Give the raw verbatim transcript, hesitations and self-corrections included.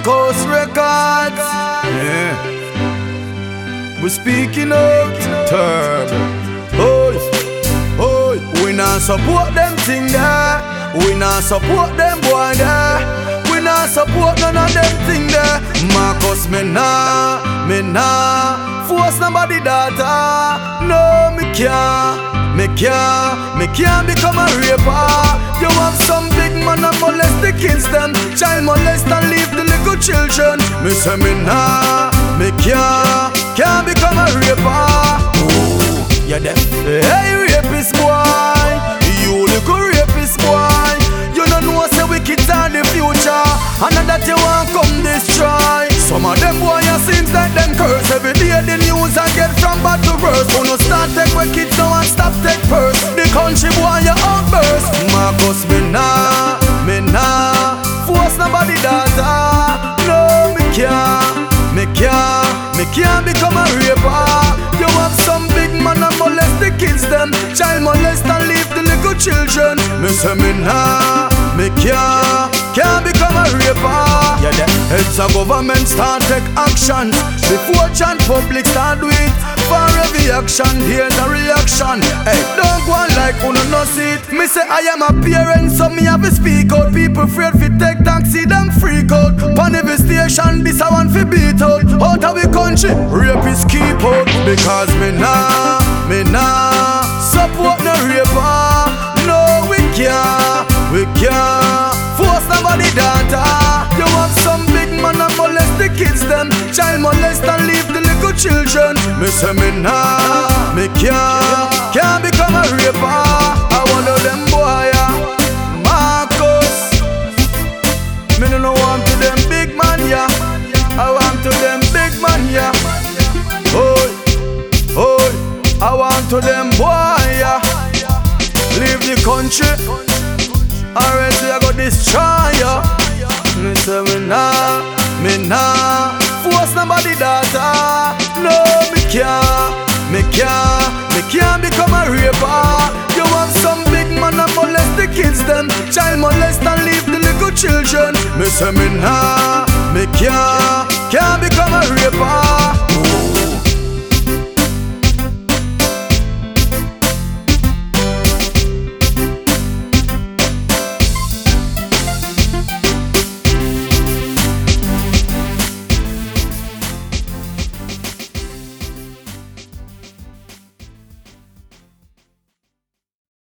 Marcos Records. Yeah. We speaking out, Turb. Oi, oi. We not support them thing there. We not support them boy there. We not support none of them thing there. Marcos, me nah, me nah force nobody daughter. No, me can't. Me can't, me can't become a raper. You have some big man and molest the kids them. Child molest and leave the little children. Me say me nah, me can't, can't become a raper. Ooh, you deaf. Hey rapist boy, you little rapist boy. You don't know say we kids are the future, and that you want come destroy. Some of them boy seems like them curse. Every day the news I get from bad to worse. Who no start take when kids now and stop take purse. The country boy you outburst. Marcos, me nah, me nah force nobody daughter. No, me can't, me can't, me can't become a raper. You have some big man and molest the kids them. Child molest and leave the little children. Me say me nah, me can't, can't become a raper. Yeah, the heads of government start take action before John public start do it. For every action, here's a reaction. Hey, don't go on like who no see it. Me say I am a parent, so me have to speak out. People afraid fi take taxi, them freak out. Pon every station, this I want fi beat out. Out of the country, rapists keep out. Because me nah, me nah support no raper. No, we can't, we can't force nobody daughter. You have some big man and molest the kids them. Child molest and leave the little children. Me say me nah, me can't, can't become a raper. I want of them boy, yeah. Marcos. Me no want to them big man, yeah. I want to them big man, yeah. Oi, oi. I want to them boy, yeah. Leave the country, alright, we a go destroy ya. Me say me nah, me nah force nobody daughter. No, me can't, me can't, me can't become a raper. You have some big man and molest the kids them. Child molest and leave the little children. Me say me nah, me can't, can't become a raper.